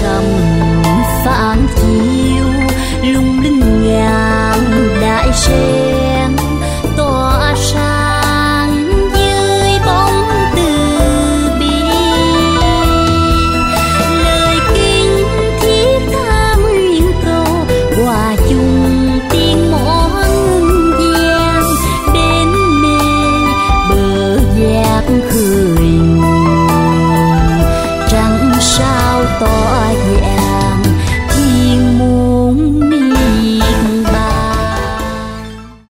trầm phản chiếu lung linh ngàn đại sê